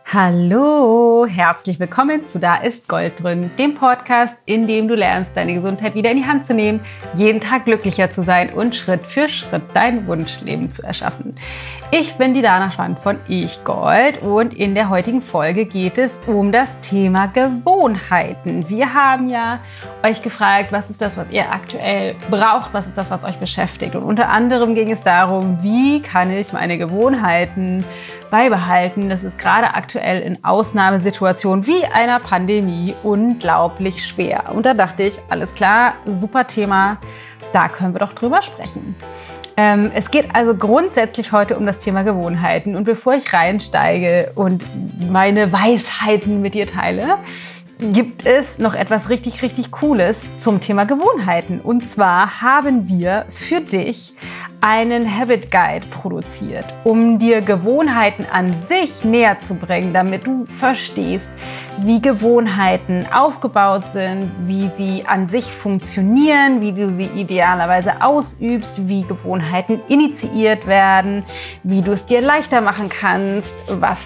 Hallo, herzlich willkommen zu Da ist Gold drin, dem Podcast, in dem du lernst, deine Gesundheit wieder in die Hand zu nehmen, jeden Tag glücklicher zu sein und Schritt für Schritt dein Wunschleben zu erschaffen. Ich bin die Dana Schwand von Ich Gold und in der heutigen Folge geht es um das Thema Gewohnheiten. Wir haben ja euch gefragt, was ist das, was ihr aktuell braucht, was ist das, was euch beschäftigt. Und unter anderem ging es darum, wie kann ich meine Gewohnheiten beibehalten. Das ist gerade aktuell in Ausnahmesituationen wie einer Pandemie unglaublich schwer. Und da dachte ich, alles klar, super Thema, da können wir doch drüber sprechen. Es geht also grundsätzlich heute um das Thema Gewohnheiten. Und bevor ich reinsteige und meine Weisheiten mit dir teile, gibt es noch etwas richtig, richtig Cooles zum Thema Gewohnheiten. Und zwar haben wir für dich einen Habit Guide produziert, um dir Gewohnheiten an sich näher zu bringen, damit du verstehst, wie Gewohnheiten aufgebaut sind, wie sie an sich funktionieren, wie du sie idealerweise ausübst, wie Gewohnheiten initiiert werden, wie du es dir leichter machen kannst, was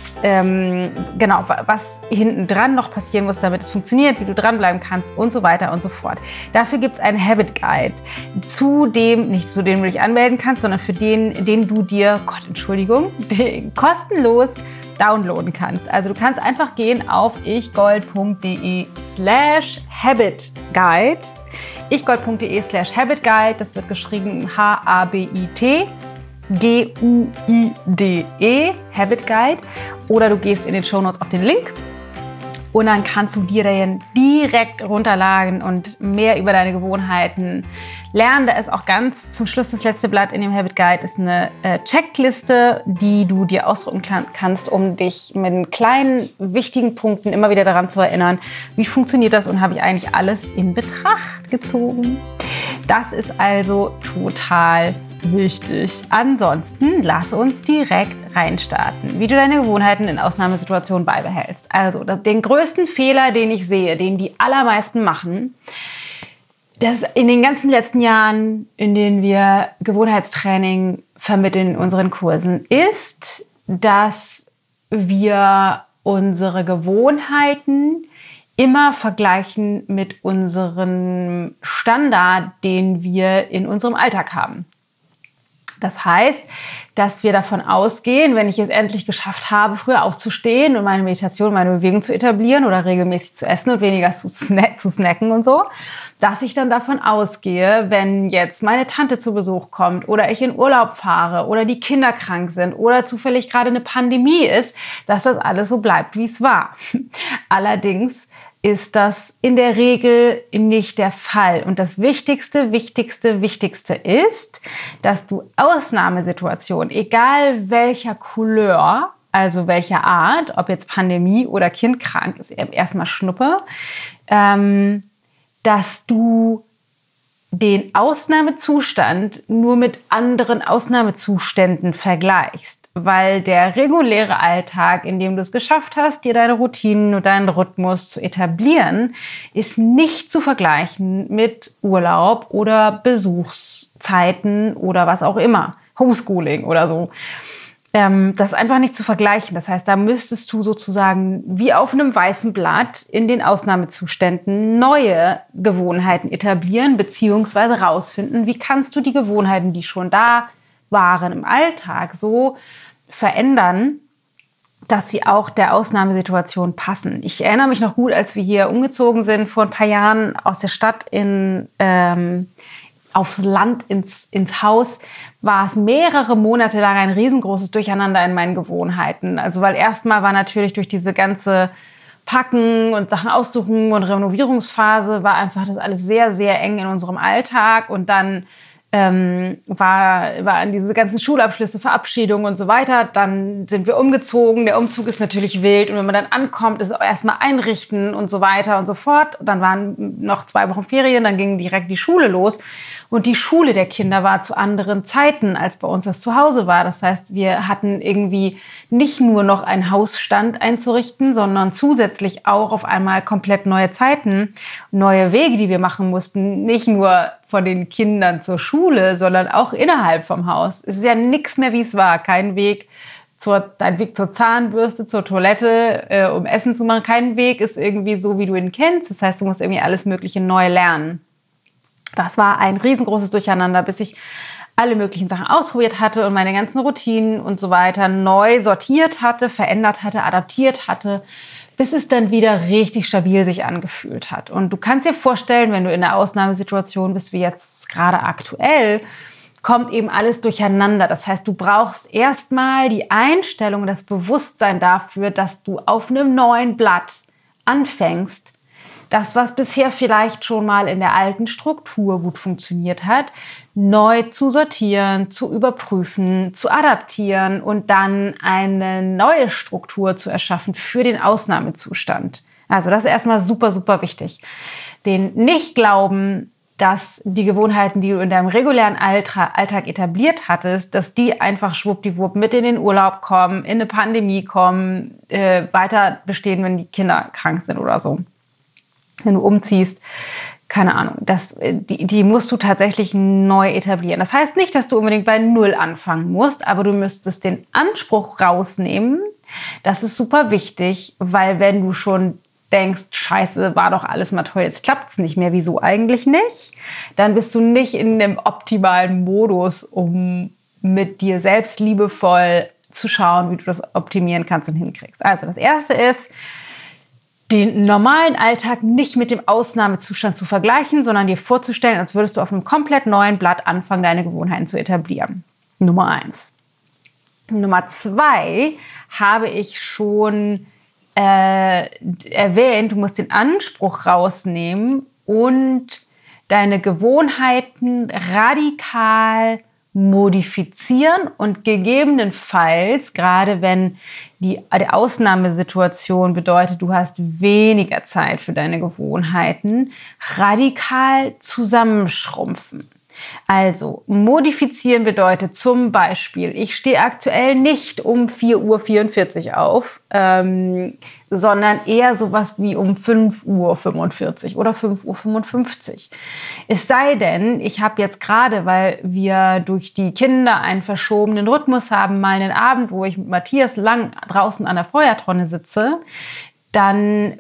hinten dran noch passieren muss, damit es funktioniert, wie du dranbleiben kannst und so weiter und so fort. Dafür gibt es einen Habit Guide, nicht zu dem du dich anmelden kannst, sondern für den du dir, kostenlos downloaden kannst. Also du kannst einfach gehen auf ichgold.de/habitguide. ichgold.de/habitguide, das wird geschrieben HABITGUIDE, Habit Guide. Oder du gehst in den Shownotes auf den Link und dann kannst du dir den direkt runterladen und mehr über deine Gewohnheiten lernen. Da ist auch ganz zum Schluss das letzte Blatt in dem Habit Guide ist eine Checkliste, die du dir ausdrucken kannst, um dich mit kleinen, wichtigen Punkten immer wieder daran zu erinnern, wie funktioniert das und habe ich eigentlich alles in Betracht gezogen. Das ist also total wichtig. Ansonsten lass uns direkt reinstarten, wie du deine Gewohnheiten in Ausnahmesituationen beibehältst. Also den größten Fehler, den ich sehe, den die allermeisten machen, das in den ganzen letzten Jahren, in denen wir Gewohnheitstraining vermitteln in unseren Kursen, ist, dass wir unsere Gewohnheiten immer vergleichen mit unserem Standard, den wir in unserem Alltag haben. Das heißt, dass wir davon ausgehen, wenn ich es endlich geschafft habe, früher aufzustehen und meine Meditation, meine Bewegung zu etablieren oder regelmäßig zu essen und weniger zu snacken und so, dass ich dann davon ausgehe, wenn jetzt meine Tante zu Besuch kommt oder ich in Urlaub fahre oder die Kinder krank sind oder zufällig gerade eine Pandemie ist, dass das alles so bleibt, wie es war. Allerdings ist das in der Regel nicht der Fall. Und das Wichtigste ist, dass du Ausnahmesituationen, egal welcher Couleur, also welcher Art, ob jetzt Pandemie oder Kind krank ist, erstmal Schnuppe, dass du den Ausnahmezustand nur mit anderen Ausnahmezuständen vergleichst. Weil der reguläre Alltag, in dem du es geschafft hast, dir deine Routinen und deinen Rhythmus zu etablieren, ist nicht zu vergleichen mit Urlaub oder Besuchszeiten oder was auch immer, Homeschooling oder so. Das ist einfach nicht zu vergleichen. Das heißt, da müsstest du sozusagen wie auf einem weißen Blatt in den Ausnahmezuständen neue Gewohnheiten etablieren bzw. rausfinden, wie kannst du die Gewohnheiten, die schon da waren im Alltag, so verändern, dass sie auch der Ausnahmesituation passen. Ich erinnere mich noch gut, als wir hier umgezogen sind vor ein paar Jahren aus der Stadt aufs Land ins Haus, war es mehrere Monate lang ein riesengroßes Durcheinander in meinen Gewohnheiten. Also weil erstmal war natürlich durch diese ganze Packen und Sachen aussuchen und Renovierungsphase war einfach das alles sehr, sehr eng in unserem Alltag und dann waren diese ganzen Schulabschlüsse, Verabschiedungen und so weiter. Dann sind wir umgezogen. Der Umzug ist natürlich wild. Und wenn man dann ankommt, ist es auch erstmal einrichten und so weiter und so fort. Dann waren noch 2 Wochen Ferien, dann ging direkt die Schule los. Und die Schule der Kinder war zu anderen Zeiten, als bei uns das Zuhause war. Das heißt, wir hatten irgendwie nicht nur noch einen Hausstand einzurichten, sondern zusätzlich auch auf einmal komplett neue Zeiten, neue Wege, die wir machen mussten. Nicht nur von den Kindern zur Schule, sondern auch innerhalb vom Haus. Es ist ja nichts mehr, wie es war. Kein Weg dein Weg zur Zahnbürste, zur Toilette, um Essen zu machen. Kein Weg ist irgendwie so, wie du ihn kennst. Das heißt, du musst irgendwie alles Mögliche neu lernen. Das war ein riesengroßes Durcheinander, bis ich alle möglichen Sachen ausprobiert hatte und meine ganzen Routinen und so weiter neu sortiert hatte, verändert hatte, adaptiert hatte, bis es dann wieder richtig stabil sich angefühlt hat. Und du kannst dir vorstellen, wenn du in einer Ausnahmesituation bist, wie jetzt gerade aktuell, kommt eben alles durcheinander. Das heißt, du brauchst erstmal die Einstellung, das Bewusstsein dafür, dass du auf einem neuen Blatt anfängst, das, was bisher vielleicht schon mal in der alten Struktur gut funktioniert hat, neu zu sortieren, zu überprüfen, zu adaptieren und dann eine neue Struktur zu erschaffen für den Ausnahmezustand. Also das ist erstmal super, super wichtig. Den Nicht-Glauben, dass die Gewohnheiten, die du in deinem regulären Alltag etabliert hattest, dass die einfach schwuppdiwupp mit in den Urlaub kommen, in eine Pandemie kommen, weiter bestehen, wenn die Kinder krank sind oder so. Wenn du umziehst, keine Ahnung, die musst du tatsächlich neu etablieren. Das heißt nicht, dass du unbedingt bei Null anfangen musst, aber du müsstest den Anspruch rausnehmen. Das ist super wichtig, weil wenn du schon denkst, scheiße, war doch alles mal toll, jetzt klappt es nicht mehr, wieso eigentlich nicht? Dann bist du nicht in dem optimalen Modus, um mit dir selbst liebevoll zu schauen, wie du das optimieren kannst und hinkriegst. Also das Erste ist, den normalen Alltag nicht mit dem Ausnahmezustand zu vergleichen, sondern dir vorzustellen, als würdest du auf einem komplett neuen Blatt anfangen, deine Gewohnheiten zu etablieren. Nummer 1. Nummer 2 habe ich schon erwähnt, du musst den Anspruch rausnehmen und deine Gewohnheiten radikal modifizieren und gegebenenfalls, gerade wenn die Ausnahmesituation bedeutet, du hast weniger Zeit für deine Gewohnheiten, radikal zusammenschrumpfen. Also modifizieren bedeutet zum Beispiel, ich stehe aktuell nicht um 4:44 Uhr auf, sondern eher sowas wie um 5:45 Uhr oder 5:55 Uhr. Es sei denn, ich habe jetzt gerade, weil wir durch die Kinder einen verschobenen Rhythmus haben, mal einen Abend, wo ich mit Matthias lang draußen an der Feuertonne sitze, dann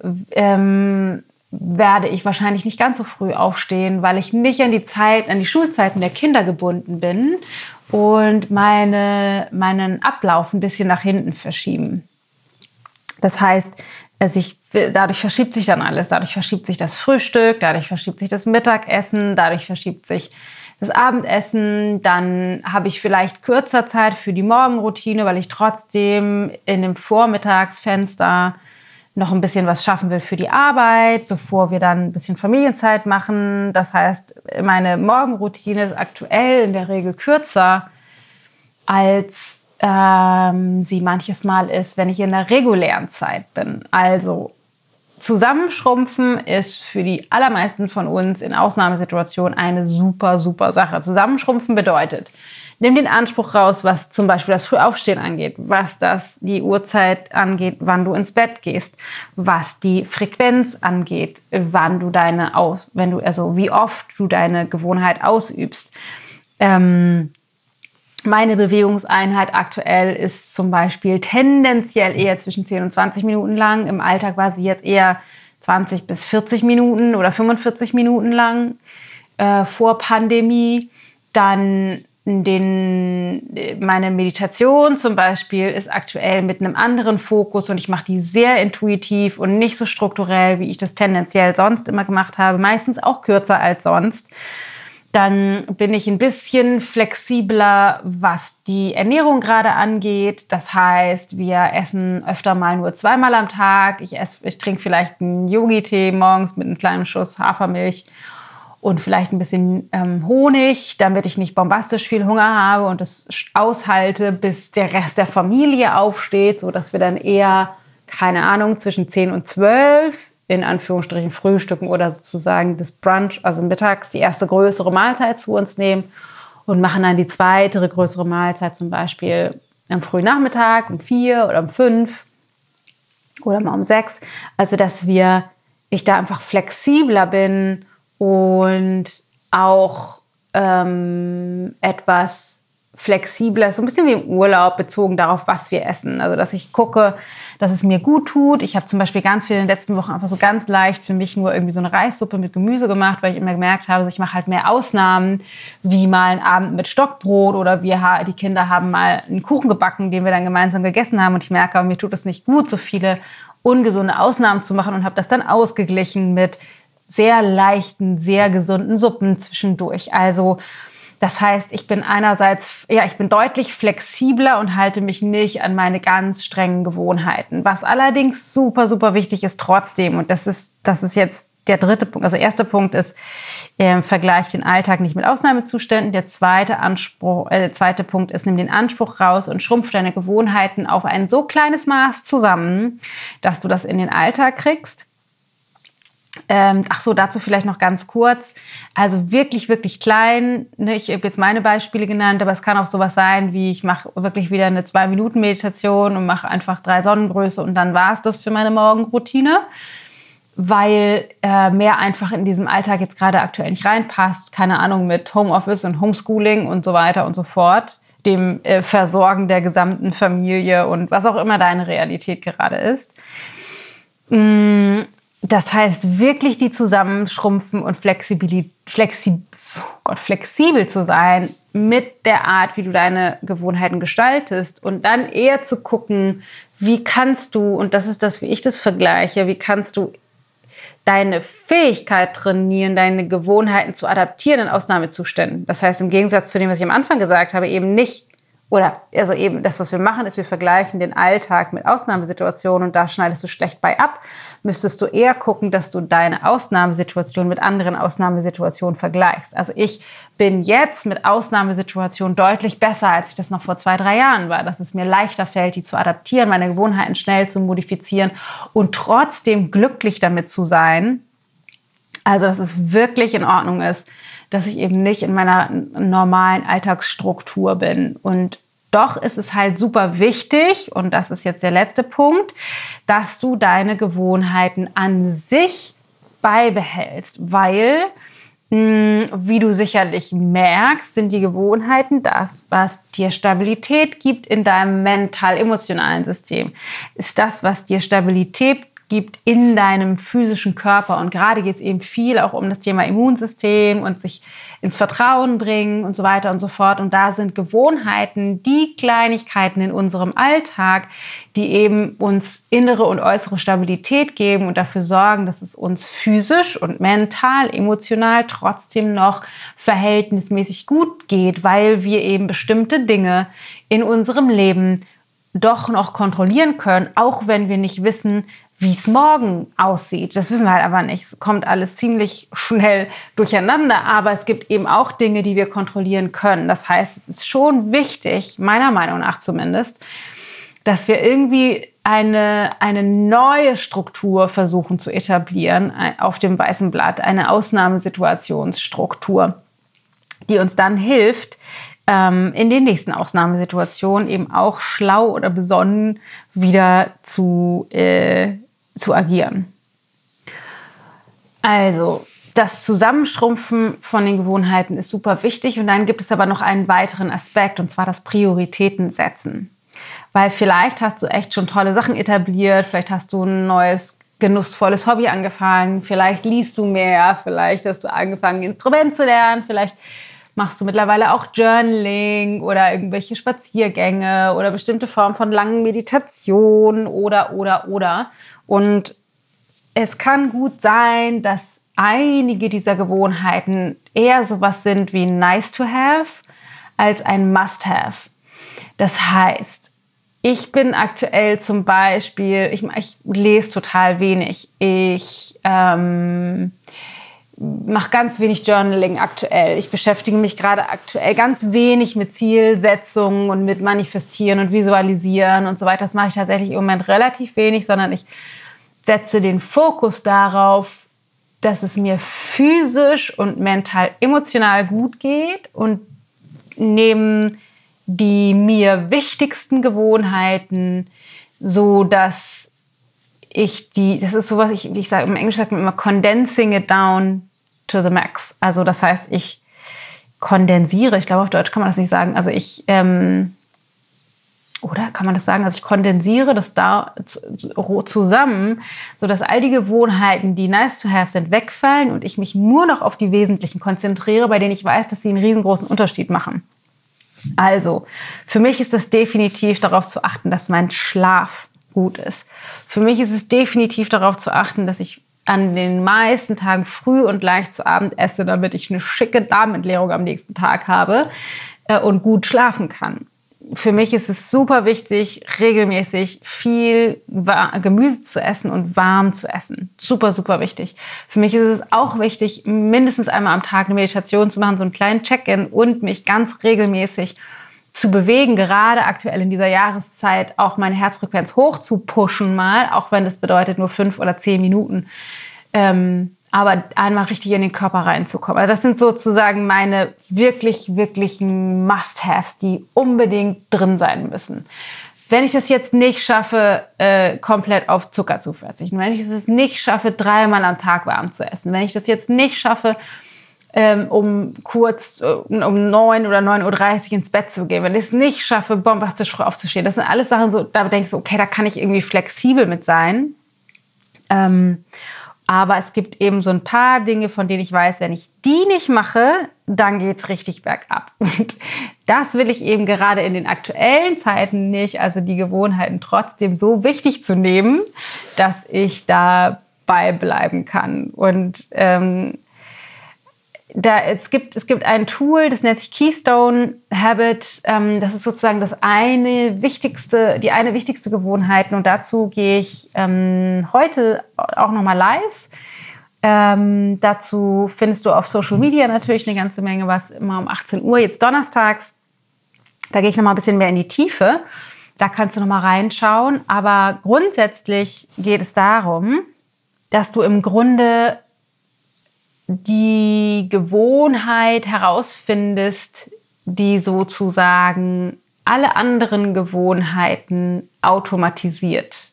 werde ich wahrscheinlich nicht ganz so früh aufstehen, weil ich nicht an die Schulzeiten der Kinder gebunden bin und meinen Ablauf ein bisschen nach hinten verschieben. Das heißt, dadurch verschiebt sich dann alles. Dadurch verschiebt sich das Frühstück, dadurch verschiebt sich das Mittagessen, dadurch verschiebt sich das Abendessen. Dann habe ich vielleicht kürzer Zeit für die Morgenroutine, weil ich trotzdem in dem Vormittagsfenster noch ein bisschen was schaffen will für die Arbeit, bevor wir dann ein bisschen Familienzeit machen. Das heißt, meine Morgenroutine ist aktuell in der Regel kürzer, als sie manches Mal ist, wenn ich in der regulären Zeit bin. Also Zusammenschrumpfen ist für die allermeisten von uns in Ausnahmesituationen eine super, super Sache. Zusammenschrumpfen bedeutet, nimm den Anspruch raus, was zum Beispiel das Frühaufstehen angeht, was die Uhrzeit angeht, wann du ins Bett gehst, was die Frequenz angeht, wie oft du deine Gewohnheit ausübst. Meine Bewegungseinheit aktuell ist zum Beispiel tendenziell eher zwischen 10 und 20 Minuten lang. Im Alltag war sie jetzt eher 20 bis 40 Minuten oder 45 Minuten lang vor Pandemie. Dann meine Meditation zum Beispiel ist aktuell mit einem anderen Fokus und ich mache die sehr intuitiv und nicht so strukturell, wie ich das tendenziell sonst immer gemacht habe. Meistens auch kürzer als sonst. Dann bin ich ein bisschen flexibler, was die Ernährung gerade angeht. Das heißt, wir essen öfter mal nur 2-mal am Tag. Ich trinke vielleicht einen Yogi-Tee morgens mit einem kleinen Schuss Hafermilch und vielleicht ein bisschen Honig, damit ich nicht bombastisch viel Hunger habe und es aushalte, bis der Rest der Familie aufsteht, sodass wir dann eher, keine Ahnung, zwischen 10 und 12 in Anführungsstrichen frühstücken oder sozusagen das Brunch, also mittags die erste größere Mahlzeit zu uns nehmen und machen dann die zweite größere Mahlzeit zum Beispiel am frühen Nachmittag um 4 oder um 5 oder mal um 6. Also dass ich da einfach flexibler bin und auch etwas flexibler, so ein bisschen wie im Urlaub bezogen darauf, was wir essen. Also, dass ich gucke, dass es mir gut tut. Ich habe zum Beispiel ganz viel in den letzten Wochen einfach so ganz leicht für mich nur irgendwie so eine Reissuppe mit Gemüse gemacht, weil ich immer gemerkt habe, ich mache halt mehr Ausnahmen, wie mal einen Abend mit Stockbrot oder die Kinder haben mal einen Kuchen gebacken, den wir dann gemeinsam gegessen haben und ich merke, mir tut es nicht gut, so viele ungesunde Ausnahmen zu machen und habe das dann ausgeglichen mit sehr leichten, sehr gesunden Suppen zwischendurch. Also das heißt, ich bin deutlich flexibler und halte mich nicht an meine ganz strengen Gewohnheiten. Was allerdings super, super wichtig ist trotzdem, und das ist jetzt der dritte Punkt. Also erster Punkt ist, vergleich den Alltag nicht mit Ausnahmezuständen. Der zweite Punkt ist, nimm den Anspruch raus und schrumpf deine Gewohnheiten auf ein so kleines Maß zusammen, dass du das in den Alltag kriegst. Dazu vielleicht noch ganz kurz. Also wirklich, wirklich klein. Ich habe jetzt meine Beispiele genannt, aber es kann auch sowas sein, wie ich mache wirklich wieder eine 2-Minuten-Meditation und mache einfach 3 Sonnengröße und dann war es das für meine Morgenroutine, weil mehr einfach in diesem Alltag jetzt gerade aktuell nicht reinpasst. Keine Ahnung, mit Homeoffice und Homeschooling und so weiter und so fort. Dem Versorgen der gesamten Familie und was auch immer deine Realität gerade ist. Das heißt, wirklich die zusammenschrumpfen und flexibel zu sein mit der Art, wie du deine Gewohnheiten gestaltest und dann eher zu gucken, wie kannst du, und das ist das, wie ich das vergleiche, wie kannst du deine Fähigkeit trainieren, deine Gewohnheiten zu adaptieren in Ausnahmezuständen. Das heißt, im Gegensatz zu dem, was ich am Anfang gesagt habe, eben nicht, eben das, was wir machen, ist, wir vergleichen den Alltag mit Ausnahmesituationen und da schneidest du schlecht bei ab. Müsstest du eher gucken, dass du deine Ausnahmesituation mit anderen Ausnahmesituationen vergleichst. Also ich bin jetzt mit Ausnahmesituationen deutlich besser, als ich das noch vor 2-3 Jahren war. Dass es mir leichter fällt, die zu adaptieren, meine Gewohnheiten schnell zu modifizieren und trotzdem glücklich damit zu sein. Also dass es wirklich in Ordnung ist, dass ich eben nicht in meiner normalen Alltagsstruktur bin. Und doch ist es halt super wichtig, und das ist jetzt der letzte Punkt, dass du deine Gewohnheiten an sich beibehältst, weil, wie du sicherlich merkst, sind die Gewohnheiten das, was dir Stabilität gibt in deinem mental-emotionalen System. Ist das, was dir Stabilität gibt in deinem physischen Körper. Und gerade geht es eben viel auch um das Thema Immunsystem und sich ins Vertrauen bringen und so weiter und so fort. Und da sind Gewohnheiten die Kleinigkeiten in unserem Alltag, die eben uns innere und äußere Stabilität geben und dafür sorgen, dass es uns physisch und mental, emotional trotzdem noch verhältnismäßig gut geht, weil wir eben bestimmte Dinge in unserem Leben doch noch kontrollieren können, auch wenn wir nicht wissen, wie es morgen aussieht. Das wissen wir halt aber nicht. Es kommt alles ziemlich schnell durcheinander, aber es gibt eben auch Dinge, die wir kontrollieren können. Das heißt, es ist schon wichtig, meiner Meinung nach zumindest, dass wir irgendwie eine neue Struktur versuchen zu etablieren auf dem weißen Blatt, eine Ausnahmesituationsstruktur, die uns dann hilft, in den nächsten Ausnahmesituationen eben auch schlau oder besonnen wieder zu agieren. Also das Zusammenschrumpfen von den Gewohnheiten ist super wichtig und dann gibt es aber noch einen weiteren Aspekt und zwar das Prioritäten setzen. Weil vielleicht hast du echt schon tolle Sachen etabliert, vielleicht hast du ein neues genussvolles Hobby angefangen, vielleicht liest du mehr, vielleicht hast du angefangen, ein Instrument zu lernen, vielleicht machst du mittlerweile auch Journaling oder irgendwelche Spaziergänge oder bestimmte Formen von langen Meditationen oder. Und es kann gut sein, dass einige dieser Gewohnheiten eher sowas sind wie nice to have als ein must have. Das heißt, ich bin aktuell zum Beispiel, ich lese total wenig. Ich mache ganz wenig Journaling aktuell. Ich beschäftige mich gerade aktuell ganz wenig mit Zielsetzungen und mit Manifestieren und Visualisieren und so weiter. Das mache ich tatsächlich im Moment relativ wenig, sondern ich setze den Fokus darauf, dass es mir physisch und mental emotional gut geht und nehme die mir wichtigsten Gewohnheiten, so dass das ist sowas, ich sage, im Englischen sagt man immer condensing it down to the max. Also das heißt, ich kondensiere. Ich glaube, auf Deutsch kann man das nicht sagen. Also oder kann man das sagen? Also ich kondensiere das da zusammen, sodass all die Gewohnheiten, die nice to have sind, wegfallen und ich mich nur noch auf die wesentlichen konzentriere, bei denen ich weiß, dass sie einen riesengroßen Unterschied machen. Also, für mich ist es definitiv darauf zu achten, dass mein Schlaf gut ist. Für mich ist es definitiv darauf zu achten, dass ich an den meisten Tagen früh und leicht zu Abend esse, damit ich eine schicke Darmentleerung am nächsten Tag habe und gut schlafen kann. Für mich ist es super wichtig, regelmäßig viel Gemüse zu essen und warm zu essen. Super, super wichtig. Für mich ist es auch wichtig, mindestens einmal am Tag eine Meditation zu machen, so einen kleinen Check-in und mich ganz regelmäßig zu bewegen, gerade aktuell in dieser Jahreszeit auch meine Herzfrequenz hoch zu pushen mal, auch wenn das bedeutet nur 5 oder 10 Minuten. Aber einmal richtig in den Körper reinzukommen. Also das sind sozusagen meine wirklich, wirklichen Must-Haves, die unbedingt drin sein müssen. Wenn ich das jetzt nicht schaffe, komplett auf Zucker zu verzichten, wenn ich es nicht schaffe, 3-mal am Tag warm zu essen, wenn ich das jetzt nicht schaffe, um 9 oder 9:30 Uhr ins Bett zu gehen, wenn ich es nicht schaffe, bombastisch früh aufzustehen, das sind alles Sachen, so, da denke ich so, okay, da kann ich irgendwie flexibel mit sein. Aber es gibt eben so ein paar Dinge, von denen ich weiß, wenn ich die nicht mache, dann geht's richtig bergab. Und das will ich eben gerade in den aktuellen Zeiten nicht, also die Gewohnheiten trotzdem so wichtig zu nehmen, dass ich dabei bleiben kann. Und es gibt ein Tool, das nennt sich Keystone Habit. Das ist sozusagen die eine wichtigste Gewohnheit. Und dazu gehe ich heute auch nochmal live. Dazu findest du auf Social Media natürlich eine ganze Menge was, immer um 18 Uhr, jetzt donnerstags. Da gehe ich nochmal ein bisschen mehr in die Tiefe. Da kannst du nochmal reinschauen. Aber grundsätzlich geht es darum, dass du im Grunde die Gewohnheit herausfindest, die sozusagen alle anderen Gewohnheiten automatisiert.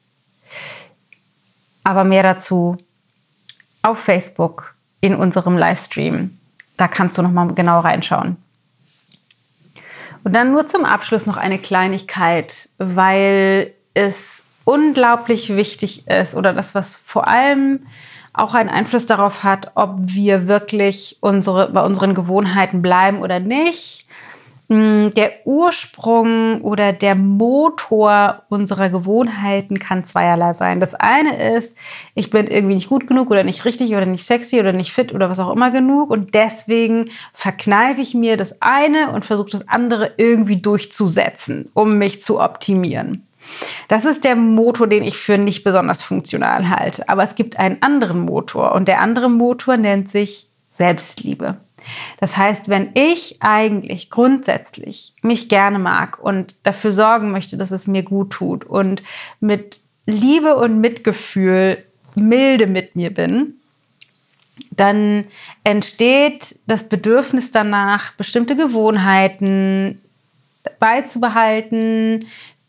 Aber mehr dazu auf Facebook in unserem Livestream. Da kannst du noch mal genau reinschauen. Und dann nur zum Abschluss noch eine Kleinigkeit, weil es unglaublich wichtig ist oder das, was vor allem auch einen Einfluss darauf hat, ob wir wirklich bei unseren Gewohnheiten bleiben oder nicht. Der Ursprung oder der Motor unserer Gewohnheiten kann zweierlei sein. Das eine ist, ich bin irgendwie nicht gut genug oder nicht richtig oder nicht sexy oder nicht fit oder was auch immer genug und deswegen verkneife ich mir das eine und versuche das andere irgendwie durchzusetzen, um mich zu optimieren. Das ist der Motor, den ich für nicht besonders funktional halte. Aber es gibt einen anderen Motor und der andere Motor nennt sich Selbstliebe. Das heißt, wenn ich eigentlich grundsätzlich mich gerne mag und dafür sorgen möchte, dass es mir gut tut und mit Liebe und Mitgefühl milde mit mir bin, dann entsteht das Bedürfnis danach, bestimmte Gewohnheiten beizubehalten,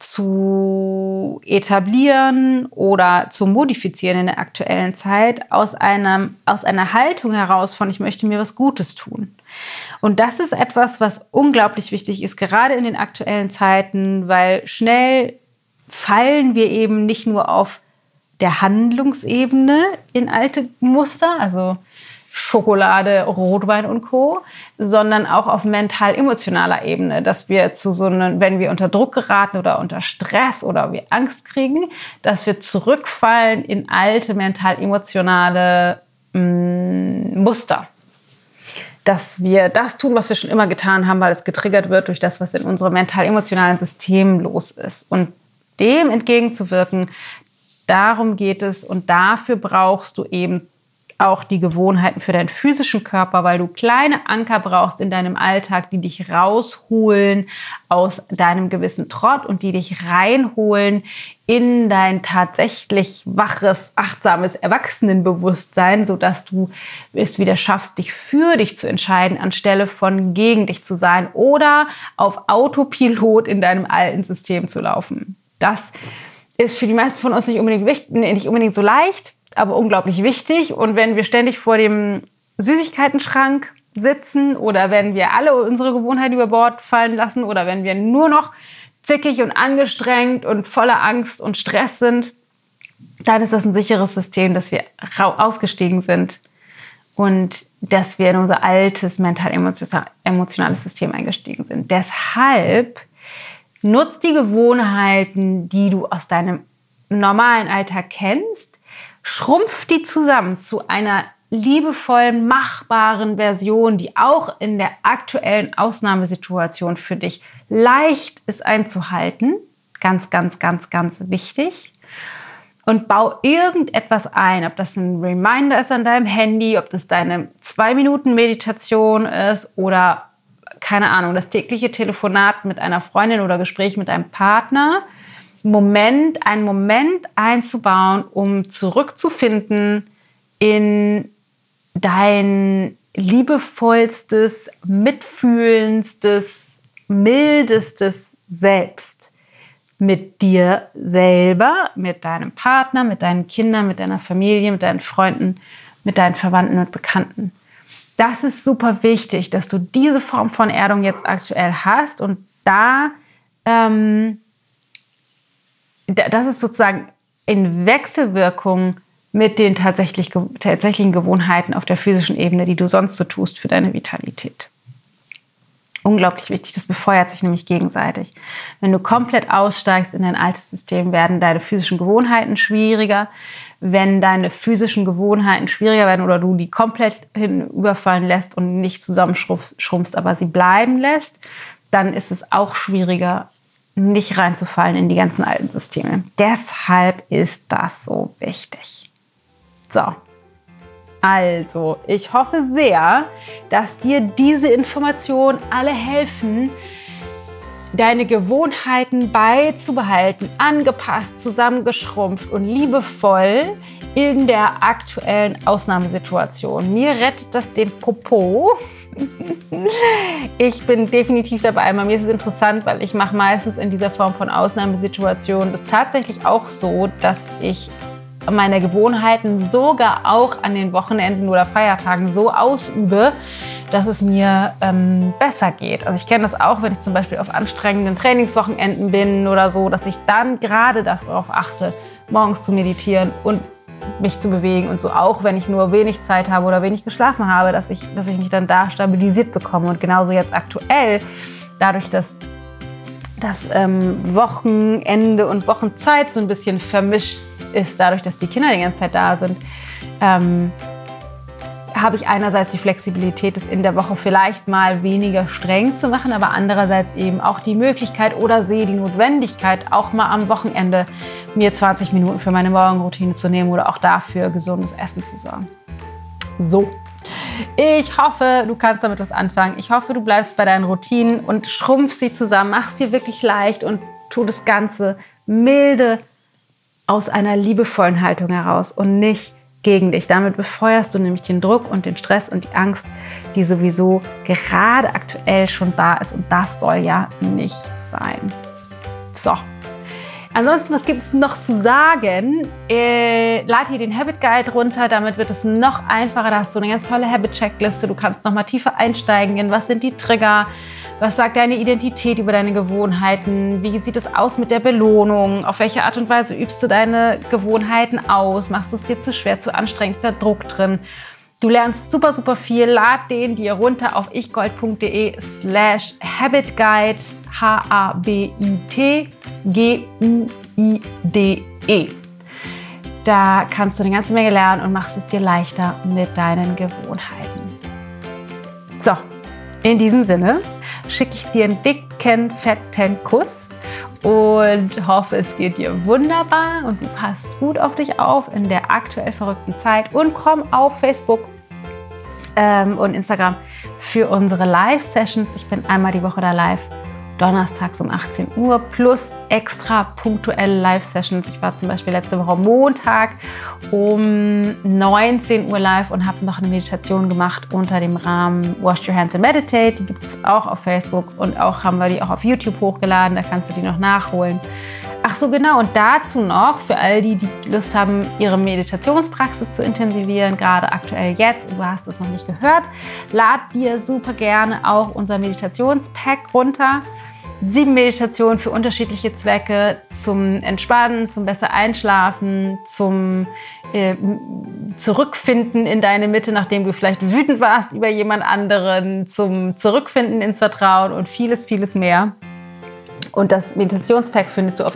zu etablieren oder zu modifizieren in der aktuellen Zeit aus einer Haltung heraus von, ich möchte mir was Gutes tun. Und das ist etwas, was unglaublich wichtig ist, gerade in den aktuellen Zeiten, weil schnell fallen wir eben nicht nur auf der Handlungsebene in alte Muster, also Schokolade, Rotwein und Co., sondern auch auf mental-emotionaler Ebene, dass wir wenn wir unter Druck geraten oder unter Stress oder wir Angst kriegen, dass wir zurückfallen in alte mental-emotionale Muster. Dass wir das tun, was wir schon immer getan haben, weil es getriggert wird durch das, was in unserem mental-emotionalen System los ist. Und dem entgegenzuwirken, darum geht es und dafür brauchst du eben auch die Gewohnheiten für deinen physischen Körper, weil du kleine Anker brauchst in deinem Alltag, die dich rausholen aus deinem gewissen Trott und die dich reinholen in dein tatsächlich waches, achtsames Erwachsenenbewusstsein, sodass du es wieder schaffst, dich für dich zu entscheiden, anstelle von gegen dich zu sein oder auf Autopilot in deinem alten System zu laufen. Das ist für die meisten von uns nicht unbedingt so leicht, aber unglaublich wichtig. Und wenn wir ständig vor dem Süßigkeitenschrank sitzen oder wenn wir alle unsere Gewohnheiten über Bord fallen lassen oder wenn wir nur noch zickig und angestrengt und voller Angst und Stress sind, dann ist das ein sicheres System, dass wir ausgestiegen sind und dass wir in unser altes mental-emotionales System eingestiegen sind. Deshalb nutzt die Gewohnheiten, die du aus deinem normalen Alltag kennst, schrumpf die zusammen zu einer liebevollen, machbaren Version, die auch in der aktuellen Ausnahmesituation für dich leicht ist einzuhalten. Ganz, ganz, ganz, ganz wichtig. Und bau irgendetwas ein, ob das ein Reminder ist an deinem Handy, ob das deine 2-Minuten-Meditation ist oder, keine Ahnung, das tägliche Telefonat mit einer Freundin oder Gespräch mit einem Partner. Einen Moment einzubauen, um zurückzufinden in dein liebevollstes, mitfühlendstes, mildestes Selbst. Mit dir selber, mit deinem Partner, mit deinen Kindern, mit deiner Familie, mit deinen Freunden, mit deinen Verwandten und Bekannten. Das ist super wichtig, dass du diese Form von Erdung jetzt aktuell hast und das ist sozusagen in Wechselwirkung mit den tatsächlichen Gewohnheiten auf der physischen Ebene, die du sonst so tust für deine Vitalität. Unglaublich wichtig, das befeuert sich nämlich gegenseitig. Wenn du komplett aussteigst in dein altes System, werden deine physischen Gewohnheiten schwieriger. Wenn deine physischen Gewohnheiten schwieriger werden oder du die komplett hinüberfallen lässt und nicht zusammenschrumpfst, aber sie bleiben lässt, dann ist es auch schwieriger, nicht reinzufallen in die ganzen alten Systeme. Deshalb ist das so wichtig. So. Also, ich hoffe sehr, dass dir diese Informationen alle helfen, deine Gewohnheiten beizubehalten, angepasst, zusammengeschrumpft und liebevoll in der aktuellen Ausnahmesituation. Mir rettet das den Popo. Ich bin definitiv dabei. Bei mir ist es interessant, weil ich mache meistens in dieser Form von Ausnahmesituationen das tatsächlich auch so, dass ich meine Gewohnheiten sogar auch an den Wochenenden oder Feiertagen so ausübe, dass es mir besser geht. Also ich kenne das auch, wenn ich zum Beispiel auf anstrengenden Trainingswochenenden bin oder so, dass ich dann gerade darauf achte, morgens zu meditieren und mich zu bewegen und so, auch wenn ich nur wenig Zeit habe oder wenig geschlafen habe, dass ich mich dann da stabilisiert bekomme. Und genauso jetzt aktuell, dadurch, dass das Wochenende und Wochenzeit so ein bisschen vermischt ist, dadurch, dass die Kinder die ganze Zeit da sind, habe ich einerseits die Flexibilität, es in der Woche vielleicht mal weniger streng zu machen, aber andererseits eben auch die Möglichkeit oder sehe die Notwendigkeit, auch mal am Wochenende mir 20 Minuten für meine Morgenroutine zu nehmen oder auch dafür gesundes Essen zu sorgen. So, ich hoffe, du kannst damit was anfangen. Ich hoffe, du bleibst bei deinen Routinen und schrumpfst sie zusammen, machst sie wirklich leicht und tu das Ganze milde aus einer liebevollen Haltung heraus und nicht gegen dich. Damit befeuerst du nämlich den Druck und den Stress und die Angst, die sowieso gerade aktuell schon da ist. Und das soll ja nicht sein. So. Ansonsten, was gibt es noch zu sagen? Lad hier den Habit Guide runter, damit wird es noch einfacher. Da hast du eine ganz tolle Habit-Checkliste. Du kannst noch mal tiefer einsteigen in, was sind die Trigger, was sagt deine Identität über deine Gewohnheiten, wie sieht es aus mit der Belohnung, auf welche Art und Weise übst du deine Gewohnheiten aus, machst du es dir zu schwer, zu anstrengend, ist da Druck drin. Du lernst super, super viel. Lad den dir runter auf ichgold.de/habitguide, HABITGUIDE. Da kannst du eine ganze Menge lernen und machst es dir leichter mit deinen Gewohnheiten. So, in diesem Sinne schicke ich dir einen dicken, fetten Kuss und hoffe, es geht dir wunderbar und du passt gut auf dich auf in der aktuell verrückten Zeit und komm auf Facebook und Instagram für unsere Live-Sessions. Ich bin einmal die Woche da live, donnerstags um 18 Uhr plus extra punktuelle Live-Sessions. Ich war zum Beispiel letzte Woche Montag um 19 Uhr live und habe noch eine Meditation gemacht unter dem Rahmen Wash Your Hands and Meditate. Die gibt es auch auf Facebook und auch haben wir die auch auf YouTube hochgeladen. Da kannst du die noch nachholen. Ach so, genau. Und dazu noch, für all die Lust haben, ihre Meditationspraxis zu intensivieren, gerade aktuell jetzt, und du hast es noch nicht gehört, lad dir super gerne auch unser Meditationspack runter. 7 Meditationen für unterschiedliche Zwecke, zum Entspannen, zum besser Einschlafen, zum Zurückfinden in deine Mitte, nachdem du vielleicht wütend warst über jemand anderen, zum Zurückfinden ins Vertrauen und vieles, vieles mehr. Und das Meditationspack findest du auf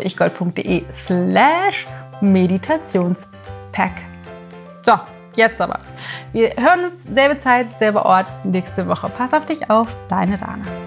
ichgold.de/Meditationspack. So, jetzt aber. Wir hören uns, selbe Zeit, selber Ort, nächste Woche. Pass auf dich auf, deine Dana.